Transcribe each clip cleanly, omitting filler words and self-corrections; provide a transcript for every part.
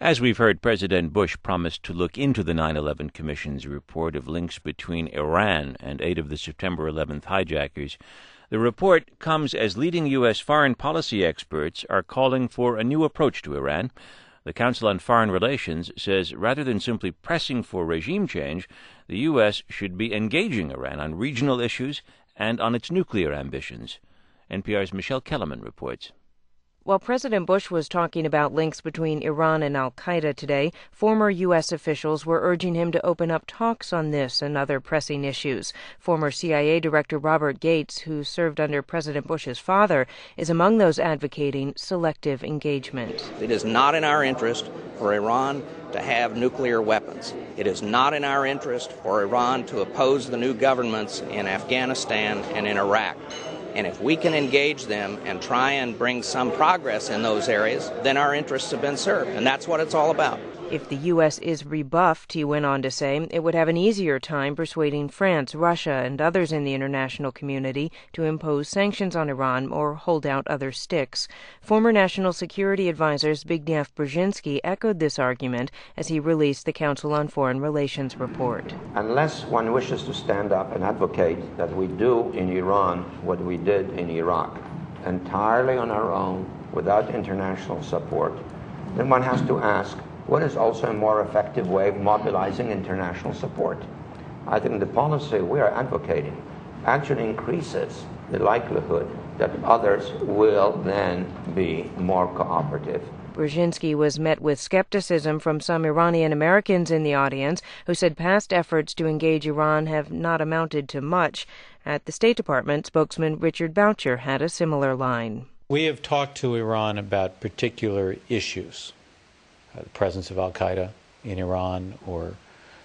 As we've heard, President Bush promised to look into the 9/11 Commission's report of links between Iran and 8 of the September 11th hijackers. The report comes as leading U.S. foreign policy experts are calling for a new approach to Iran. The Council on Foreign Relations says rather than simply pressing for regime change, the U.S. should be engaging Iran on regional issues and on its nuclear ambitions. NPR's Michelle Kellerman reports. While President Bush was talking about links between Iran and al-Qaeda today, former U.S. officials were urging him to open up talks on this and other pressing issues. Former CIA Director Robert Gates, who served under President Bush's father, is among those advocating selective engagement. It is not in our interest for Iran to have nuclear weapons. It is not in our interest for Iran to oppose the new governments in Afghanistan and in Iraq. And if we can engage them and try and bring some progress in those areas, then our interests have been served. And that's what it's all about. If the U.S. is rebuffed, he went on to say, it would have an easier time persuading France, Russia, and others in the international community to impose sanctions on Iran or hold out other sticks. Former National Security Advisor Zbigniew Brzezinski echoed this argument as he released the Council on Foreign Relations report. Unless one wishes to stand up and advocate that we do in Iran what we did in Iraq, entirely on our own, without international support, then one has to ask, what is also a more effective way of mobilizing international support? I think the policy we are advocating actually increases the likelihood that others will then be more cooperative. Brzezinski was met with skepticism from some Iranian Americans in the audience who said past efforts to engage Iran have not amounted to much. At the State Department, spokesman Richard Boucher had a similar line. We have talked to Iran about particular issues. The presence of al-Qaeda in Iran or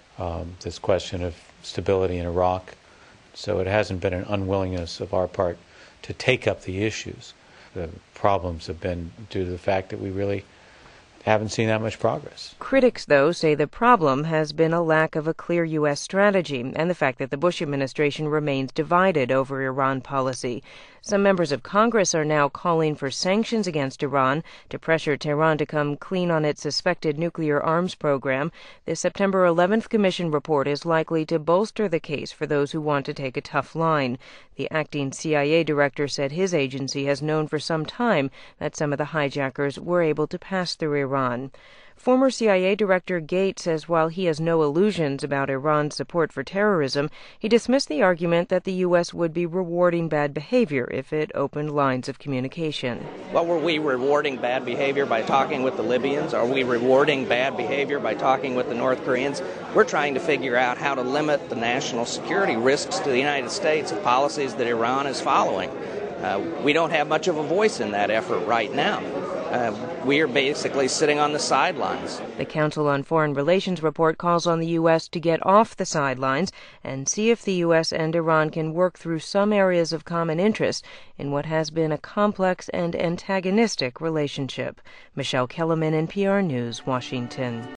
this question of stability in Iraq. So it hasn't been an unwillingness of our part to take up the issues. The problems have been due to the fact that we really haven't seen that much progress. Critics, though, say the problem has been a lack of a clear U.S. strategy and the fact that the Bush administration remains divided over Iran policy. Some members of Congress are now calling for sanctions against Iran to pressure Tehran to come clean on its suspected nuclear arms program. The September 11th Commission report is likely to bolster the case for those who want to take a tough line. The acting CIA director said his agency has known for some time that some of the hijackers were able to pass through Iran. Former CIA Director Gates says while he has no illusions about Iran's support for terrorism, he dismissed the argument that the U.S. would be rewarding bad behavior if it opened lines of communication. Well, were we rewarding bad behavior by talking with the Libyans? Are we rewarding bad behavior by talking with the North Koreans? We're trying to figure out how to limit the national security risks to the United States of policies that Iran is following. We don't have much of a voice in that effort right now. We are basically sitting on the sidelines. The Council on Foreign Relations report calls on the U.S. to get off the sidelines and see if the U.S. and Iran can work through some areas of common interest in what has been a complex and antagonistic relationship. Michelle Kellerman, NPR News, Washington.